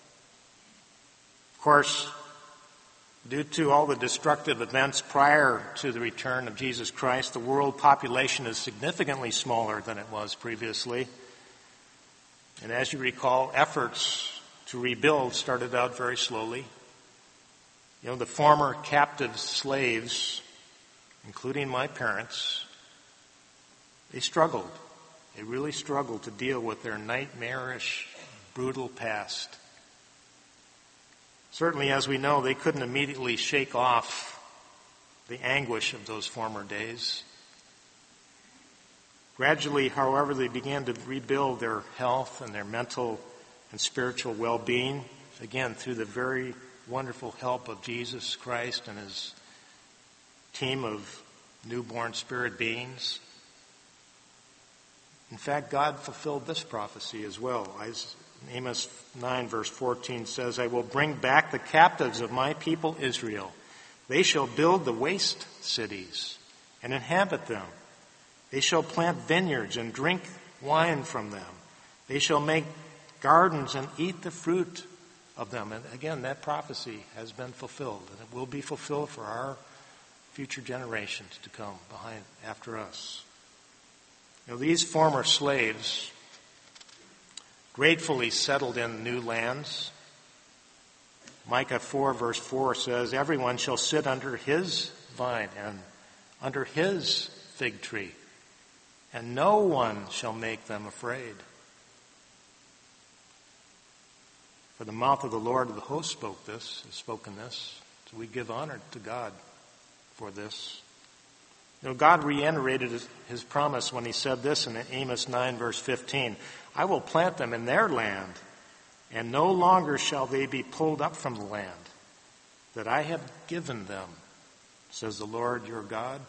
Of course, due to all the destructive events prior to the return of Jesus Christ, the world population is significantly smaller than it was previously. And as you recall, efforts to rebuild started out very slowly. The former captive slaves, including my parents, they struggled. They really struggled to deal with their nightmarish, brutal past. Certainly, as we know, they couldn't immediately shake off the anguish of those former days. Gradually, however, they began to rebuild their health and their mental and spiritual well-being, again, through the very wonderful help of Jesus Christ and his team of newborn spirit beings. In fact, God fulfilled this prophecy as well. Amos 9 verse 14 says, "I will bring back the captives of my people Israel. They shall build the waste cities and inhabit them. They shall plant vineyards and drink wine from them. They shall make gardens and eat the fruit of them." And again, that prophecy has been fulfilled, and it will be fulfilled for our future generations to come after us. These former slaves gratefully settled in new lands. Micah 4 verse 4 says, "Everyone shall sit under his vine and under his fig tree, and no one shall make them afraid." For the mouth of the Lord of the host has spoken this. So we give honor to God for this. God reiterated his promise when he said this in Amos 9, verse 15. I will plant them in their land, and no longer shall they be pulled up from the land that I have given them, says the Lord your God.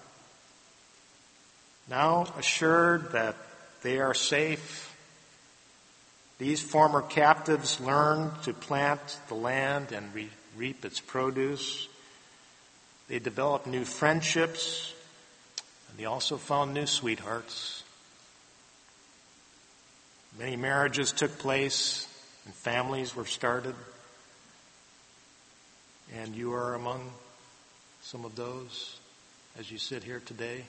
Now assured that they are safe, these former captives learn to plant the land and reap its produce. They developed new friendships, and they also found new sweethearts. Many marriages took place, and families were started. And you are among some of those as you sit here today.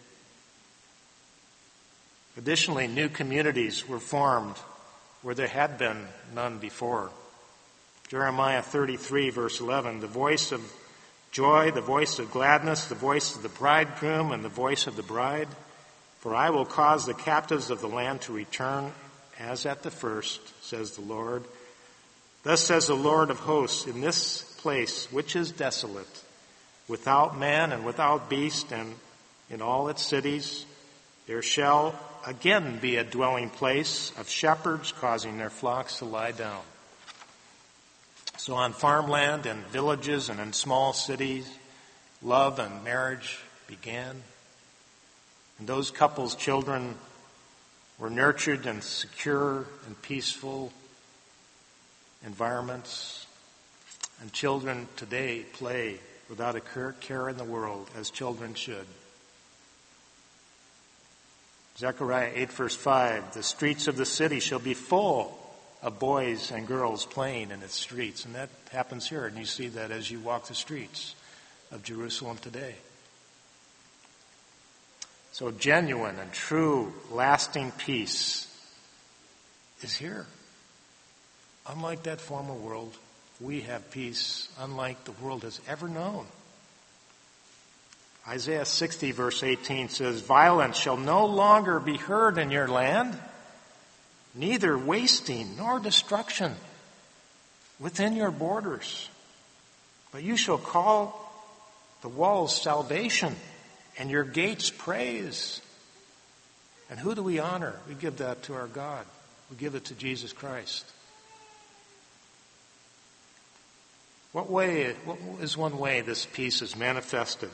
Additionally, new communities were formed where there had been none before. Jeremiah 33, verse 11, the voice of joy, the voice of gladness, the voice of the bridegroom, and the voice of the bride. For I will cause the captives of the land to return as at the first, says the Lord. Thus says the Lord of hosts, in this place which is desolate, without man and without beast, and in all its cities, there shall again be a dwelling place of shepherds causing their flocks to lie down. So on farmland and villages and in small cities, love and marriage began. And those couples' children were nurtured in secure and peaceful environments. And children today play without a care in the world, as children should. Zechariah 8, verse 5, the streets of the city shall be full of boys and girls playing in its streets. And that happens here, and you see that as you walk the streets of Jerusalem today. So genuine and true, lasting peace is here. Unlike that former world, we have peace unlike the world has ever known. Isaiah 60, verse 18 says, violence shall no longer be heard in your land, neither wasting nor destruction within your borders. But you shall call the walls salvation and your gates praise. And who do we honor? We give that to our God. We give it to Jesus Christ. What is one way this peace is manifested?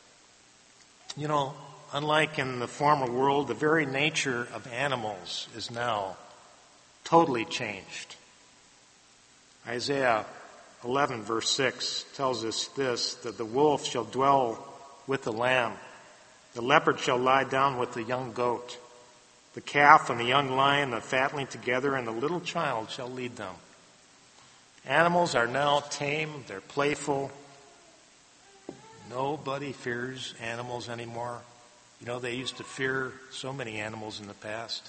Unlike in the former world, the very nature of animals is now totally changed. Isaiah 11, verse 6 tells us this, that the wolf shall dwell with the lamb. The leopard shall lie down with the young goat. The calf and the young lion, the fatling together, and the little child shall lead them. Animals are now tame, they're playful. Nobody fears animals anymore. They used to fear so many animals in the past.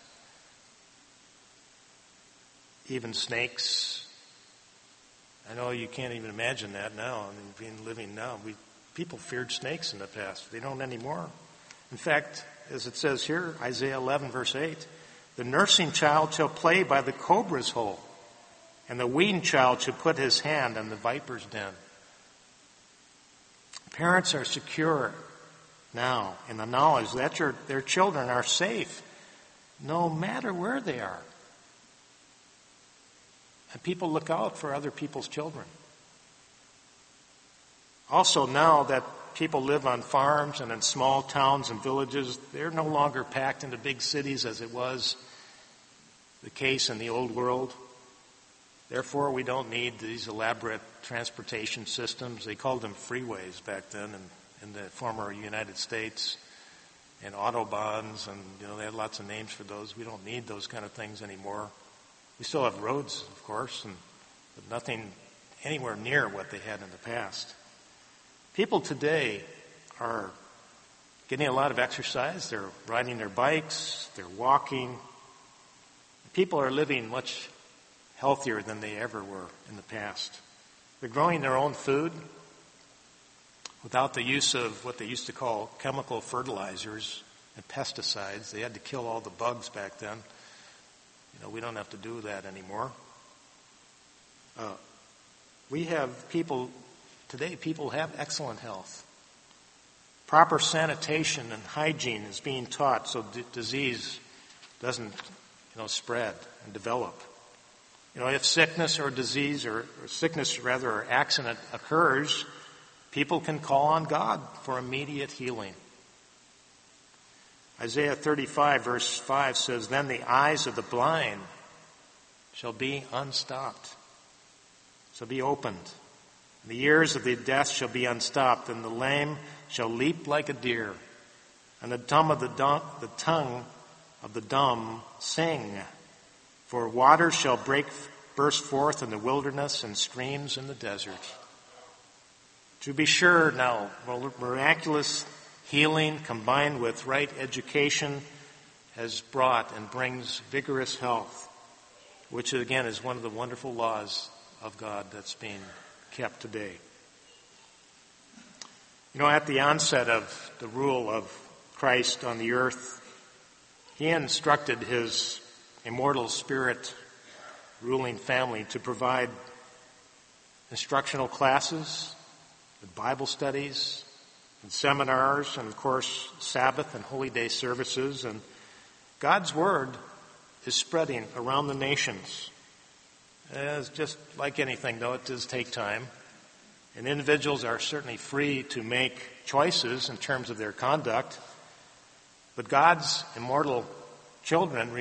Even snakes. I know you can't even imagine that now. Living now. People feared snakes in the past. They don't anymore. In fact, as it says here, Isaiah 11, verse 8, the nursing child shall play by the cobra's hole, and the weaned child shall put his hand on the viper's den. Parents are secure now in the knowledge that their children are safe no matter where they are. And people look out for other people's children. Also, now that people live on farms and in small towns and villages, they're no longer packed into big cities as it was the case in the old world. Therefore, we don't need these elaborate transportation systems. They called them freeways back then in the former United States, and autobahns, and they had lots of names for those. We don't need those kind of things anymore. We still have roads, of course, but nothing anywhere near what they had in the past. People today are getting a lot of exercise. They're riding their bikes. They're walking. People are living much healthier than they ever were in the past. They're growing their own food without the use of what they used to call chemical fertilizers and pesticides. They had to kill all the bugs back then. We don't have to do that anymore. We have today people have excellent health. Proper sanitation and hygiene is being taught so disease doesn't, spread and develop. If sickness or disease or accident occurs, people can call on God for immediate healing. Isaiah 35 verse 5 says, "Then the eyes of the blind shall be unstopped, shall be opened. And the ears of the deaf shall be unstopped, and the lame shall leap like a deer, and the tongue of the dumb sing. For waters shall burst forth in the wilderness and streams in the desert." To be sure now, miraculous healing combined with right education has brought and brings vigorous health, which again is one of the wonderful laws of God that's being kept today. At the onset of the rule of Christ on the earth, he instructed his immortal spirit ruling family to provide instructional classes, Bible studies, and seminars, and of course Sabbath and holy day services. And God's word is spreading around the nations. It's just like anything, though, it does take time. And individuals are certainly free to make choices in terms of their conduct. But God's immortal children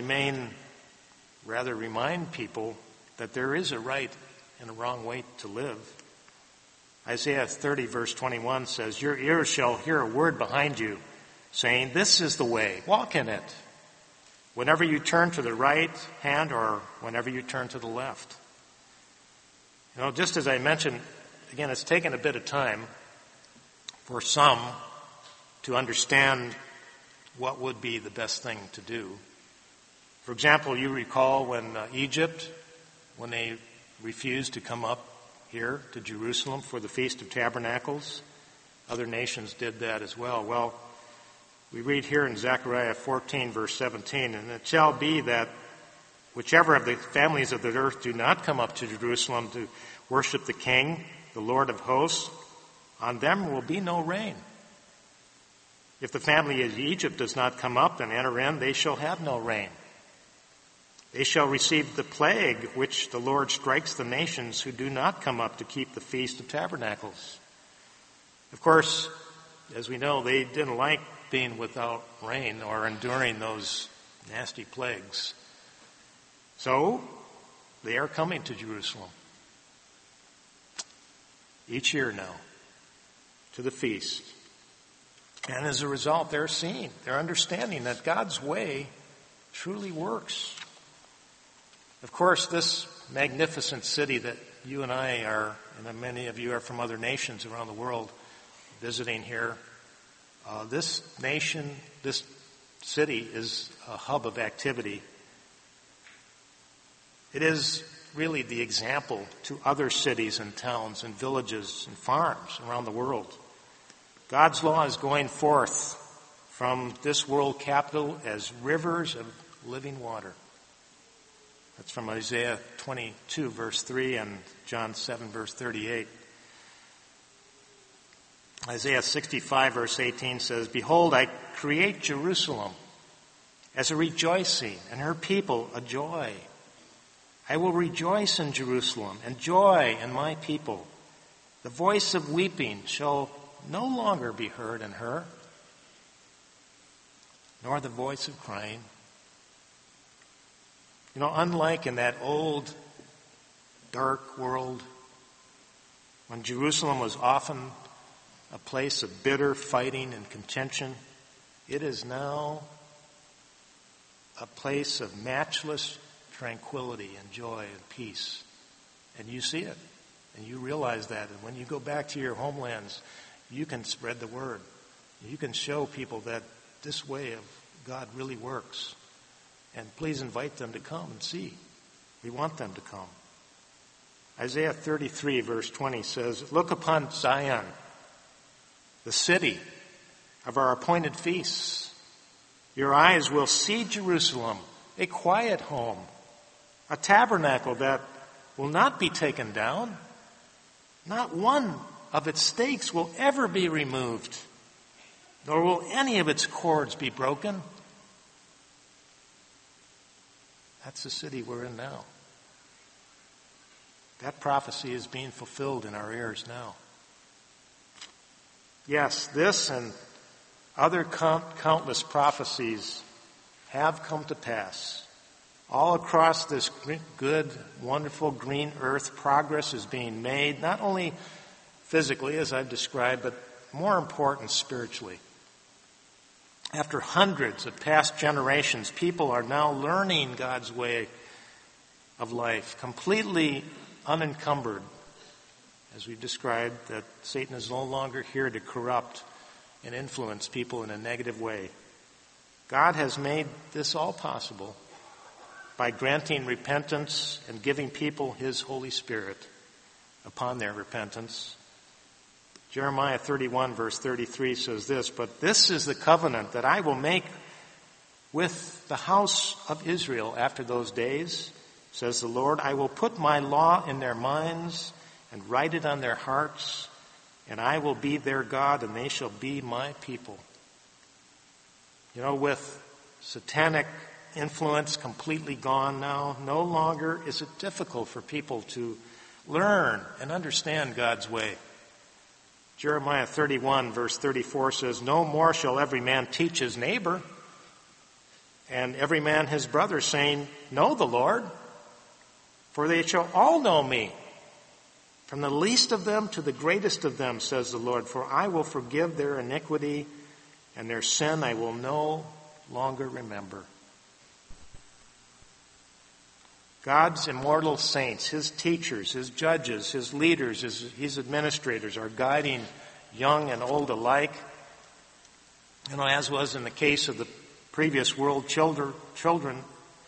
remind people that there is a right and a wrong way to live. Isaiah 30 verse 21 says, "Your ears shall hear a word behind you, saying, 'This is the way, walk in it,' whenever you turn to the right hand or whenever you turn to the left." Just as I mentioned, again, it's taken a bit of time for some to understand what would be the best thing to do. For example, you recall when Egypt, when they refused to come up here to Jerusalem for the Feast of Tabernacles, other nations did that as well. Well, we read here in Zechariah 14 verse 17, "And it shall be that whichever of the families of the earth do not come up to Jerusalem to worship the King, the Lord of hosts, on them will be no rain. If the family of Egypt does not come up and enter in, they shall have no rain. They shall receive the plague which the Lord strikes the nations who do not come up to keep the Feast of Tabernacles." Of course, as we know, they didn't like being without rain or enduring those nasty plagues. So, they are coming to Jerusalem each year now to the feast. And as a result, they're understanding that God's way truly works. Of course, this magnificent city that you and I are, and many of you are from other nations around the world visiting here, this city is a hub of activity. It is really the example to other cities and towns and villages and farms around the world. God's law is going forth from this world capital as rivers of living water. That's from Isaiah 22 verse 3 and John 7 verse 38. Isaiah 65 verse 18 says, "Behold, I create Jerusalem as a rejoicing, and her people a joy. I will rejoice in Jerusalem and joy in my people. The voice of weeping shall no longer be heard in her, nor the voice of crying." Unlike in that old, dark world, when Jerusalem was often a place of bitter fighting and contention, it is now a place of matchless tranquility and joy and peace. And you see it, and you realize that. And when you go back to your homelands, you can spread the word. You can show people that this way of God really works. And please invite them to come and see. We want them to come. Isaiah 33 verse 20 says, "Look upon Zion, the city of our appointed feasts. Your eyes will see Jerusalem, a quiet home, a tabernacle that will not be taken down, Not one of its stakes will ever be removed, nor will any of its cords be broken. That's the city we're in now. That prophecy is being fulfilled in our ears now. Yes, this and other countless prophecies have come to pass. All across this good, wonderful green earth, progress is being made, not only physically, as I've described, but more important, spiritually. After hundreds of past generations, people are now learning God's way of life, completely unencumbered. As we've described, that Satan is no longer here to corrupt and influence people in a negative way. God has made this all possible by granting repentance and giving people His Holy Spirit upon their repentance. Jeremiah 31 verse 33 says this, "But this is the covenant that I will make with the house of Israel after those days, says the Lord. I will put my law in their minds and write it on their hearts, and I will be their God, and they shall be my people." You know, with satanic influence completely gone now, no longer is it difficult for people to learn and understand God's way. Jeremiah 31 verse 34 says, "No more shall every man teach his neighbor, and every man his brother, saying, 'Know the Lord,' for they shall all know me, from the least of them to the greatest of them, says the Lord. For I will forgive their iniquity, and their sin I will no longer remember." God's immortal saints, His teachers, His judges, His leaders, His administrators are guiding young and old alike. You know, as was in the case of the previous world, children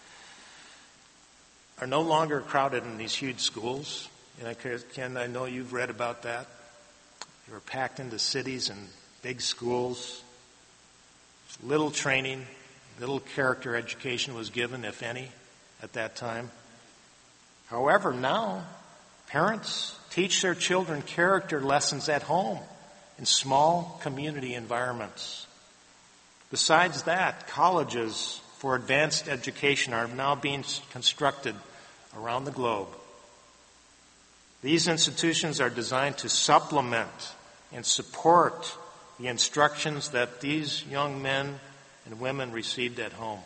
are no longer crowded in these huge schools. You know, Ken, I know you've read about that. They were packed into cities and big schools. Little training, little character education was given, if any, at that time. However, now, parents teach their children character lessons at home in small community environments. Besides that, colleges for advanced education are now being constructed around the globe. These institutions are designed to supplement and support the instructions that these young men and women received at home.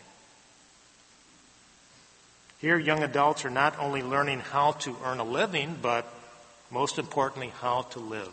Here, young adults are not only learning how to earn a living, but most importantly, how to live.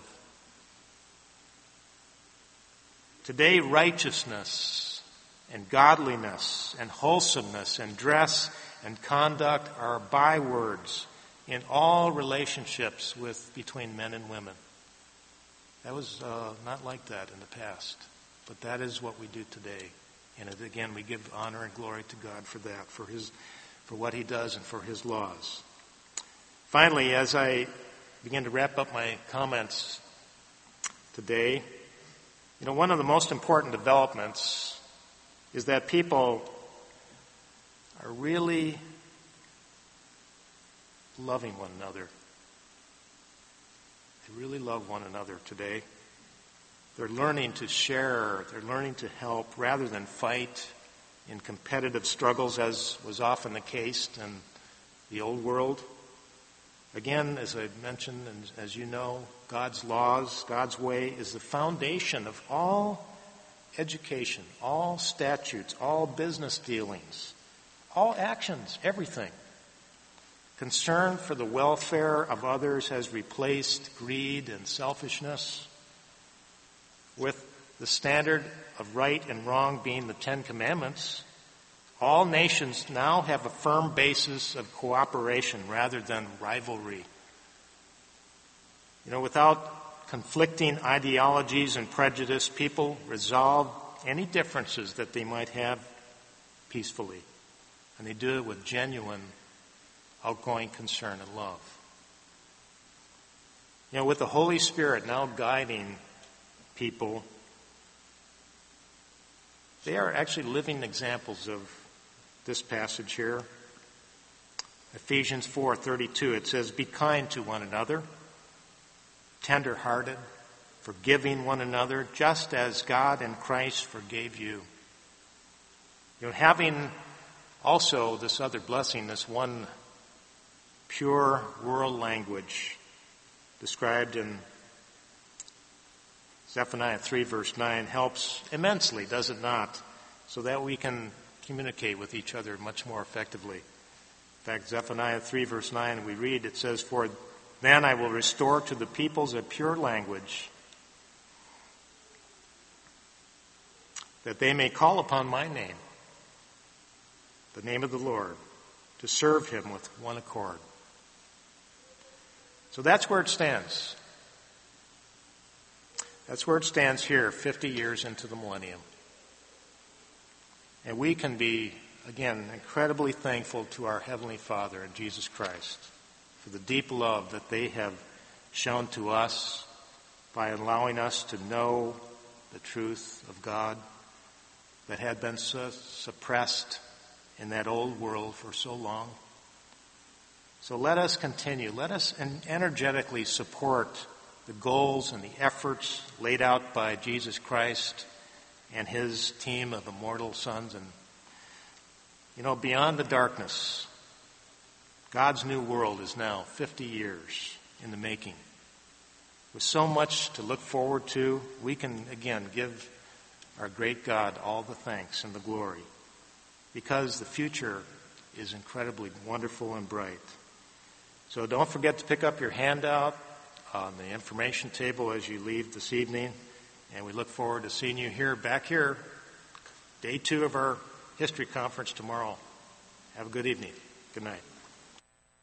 Today, righteousness and godliness and wholesomeness and dress and conduct are bywords in all relationships between men and women. That was not like that in the past, but that is what we do today. And again, we give honor and glory to God for that, for what He does and for His laws. Finally, as I begin to wrap up my comments today, you know, one of the most important developments is that people are really loving one another. They really love one another today. They're learning to share, they're learning to help rather than fight in competitive struggles, as was often the case in the old world. Again, as I mentioned, and as you know, God's laws, God's way is the foundation of all education, all statutes, all business dealings, all actions, everything. Concern for the welfare of others has replaced greed and selfishness, with the standard of right and wrong being the Ten Commandments. All nations now have a firm basis of cooperation rather than rivalry. You know, without conflicting ideologies and prejudice, people resolve any differences that they might have peacefully. And they do it with genuine, outgoing concern and love. You know, with the Holy Spirit now guiding people, they are actually living examples of this passage here. Ephesians 4:32, it says, "Be kind to one another, tender-hearted, forgiving one another, just as God in Christ forgave you. Having also this other blessing, this one pure world language described in Zephaniah 3, verse 9, helps immensely, does it not? So that we can communicate with each other much more effectively. In fact, Zephaniah 3, verse 9, we read, it says, "For then I will restore to the peoples a pure language, that they may call upon my name, the name of the Lord, to serve him with one accord." So that's where it stands. That's where it stands here, 50 years into the millennium. And we can be, again, incredibly thankful to our Heavenly Father and Jesus Christ for the deep love that they have shown to us by allowing us to know the truth of God that had been suppressed in that old world for so long. So let us continue. Let us energetically support the goals and the efforts laid out by Jesus Christ and his team of immortal sons. And, beyond the darkness, God's new world is now 50 years in the making. With so much to look forward to, we can, again, give our great God all the thanks and the glory, because the future is incredibly wonderful and bright. So don't forget to pick up your handout on the information table as you leave this evening, and we look forward to seeing you back here, day 2 of our history conference tomorrow. Have a good evening. Good night.